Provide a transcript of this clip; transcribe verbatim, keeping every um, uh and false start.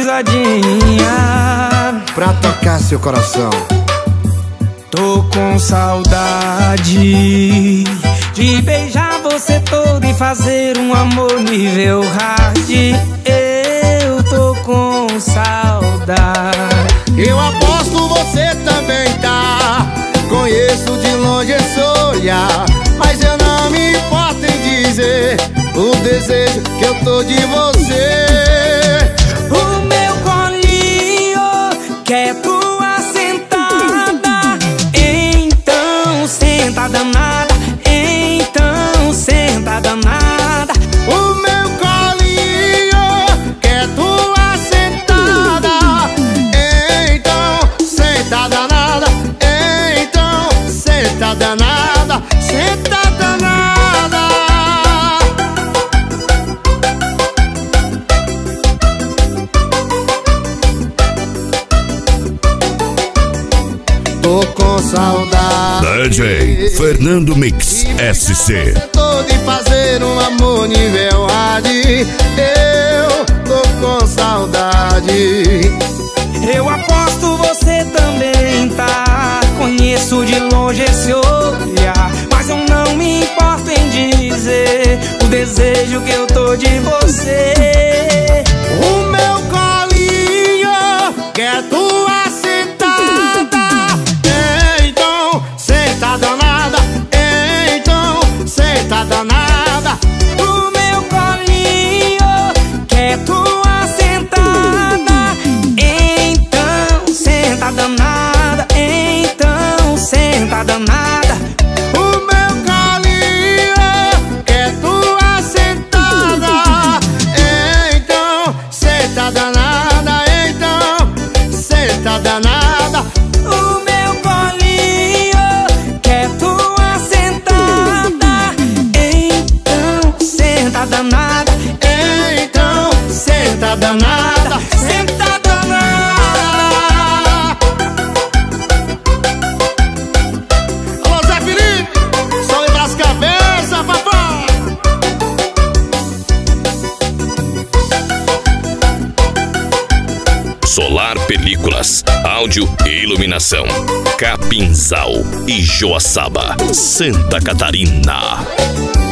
risadinha pra tocar seu coração. Tô com saudade de beijar você todo e fazer um amor nível hard. Eu tô com saudade. Eu aposto você também tá. Conheço de longe esse olhar, mas eu não me importo em dizer o desejo que eu tô de você. O meu colinho quer tua sentada, então senta danada, então senta danada. O meu colinho quer tua sentada, então senta danada, então senta danada, senta danada. Tô com saudade D J Fernando Mix S C. tô de fazer um amor nível hard. Eu tô com saudade. Eu aposto você também tá. Conheço de longe esse olhar, mas eu não me importo em dizer o desejo que eu tô de você. O meu colinho quer tua sentada, então senta danada, então senta danada. O meu colinho quer tua sentada, então senta danada, então senta danada. O meu colinho quer tua sentada, então senta danada, então senta danada. O meu colinho quer tua sentada, então senta danada, Então senta danada, senta danada. Alô Zé Felipe, só lembra as cabeças, papai. Solar Películas, áudio e iluminação. Capinzal e Joaçaba, Santa Catarina.